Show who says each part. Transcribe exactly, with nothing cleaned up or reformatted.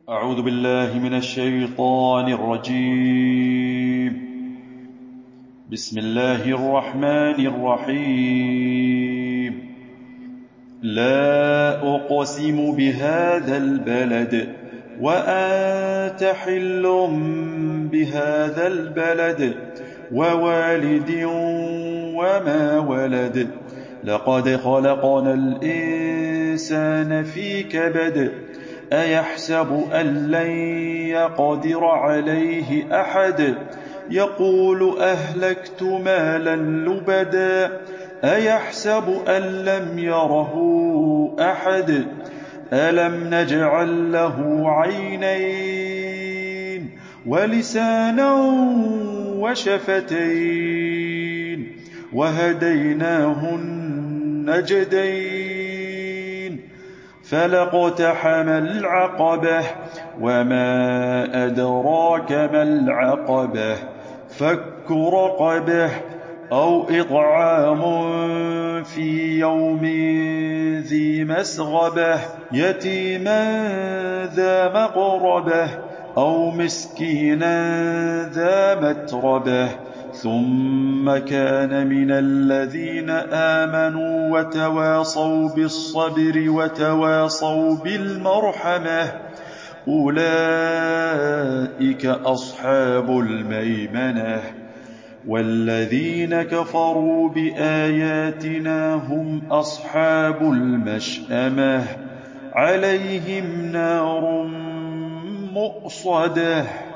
Speaker 1: أعوذ بالله من الشيطان الرجيم. بسم الله الرحمن الرحيم. لا أقسم بهذا البلد وأنت حل بهذا البلد ووالد وما ولد لقد خلقنا الإنسان في كبد أيحسب أن لن يقدر عليه أحد يقول أهلكت مالا لبدا أيحسب أن لم يره أحد ألم نجعل له عينين ولسانا وشفتين وهديناه النجدين فلاقتحم العقبة وما أدراك ما العقبة فك رقبة أو إطعام في يوم ذي مسغبة يتيما ذا مقربة أو مسكينا ذا متربة ثم كان من الذين آمنوا وتواصوا بالصبر وتواصوا بالمرحمة أولئك أصحاب الميمنة والذين كفروا بآياتنا هم أصحاب المشأمة عليهم نار مؤصدة